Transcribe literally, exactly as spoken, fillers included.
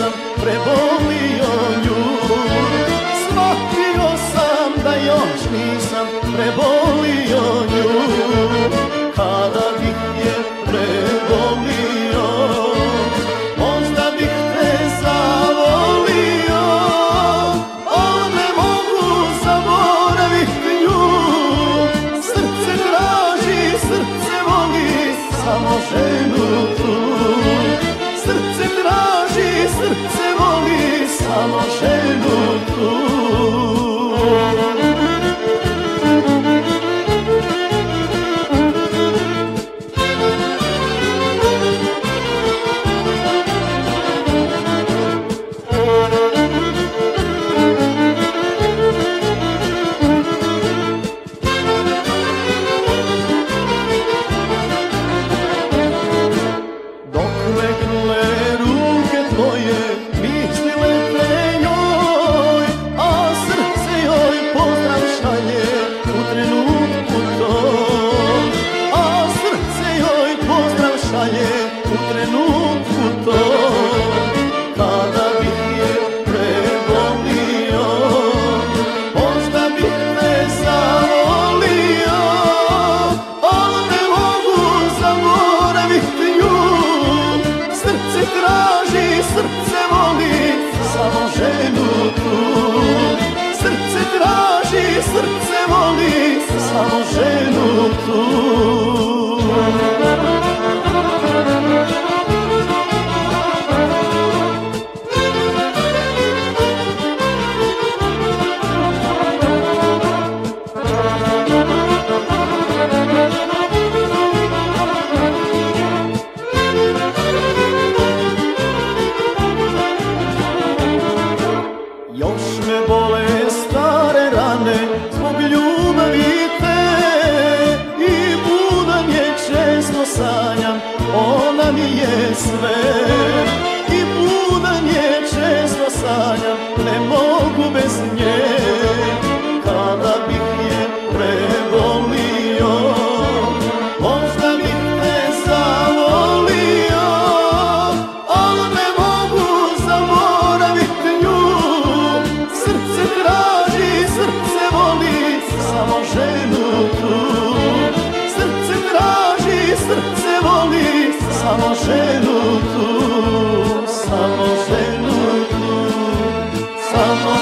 nisam prebolio nju. Shvatio sam da još nisam prebolio nju. Kada bih je prebolio, možda bih te zavolio, ali ne mogu zaboraviti nju. Srce traži, srce voli samo ženu tu. Srce traži, srce voli samo ženu tu. U trenutku to, kada bih je prebolio, možda bih te zavolio, ali ne mogu zaboraviti nju. Srce traži, srce voli samo ženu tu. Srce traži, srce voli samo ženu tu. Još me bole stare rane zbog ljubavi te, i budan je često sanjam, ona mi je sve. I budan je često sanjam, ne mogu bez nje. Kada bih je prebolio, možda bih te zavolio, ali ne mogu zaboraviti nju. Srce traži, srce voli samo ženu tu. Srce traži, srce voli samo ženu tu. Samo ženu tu, samo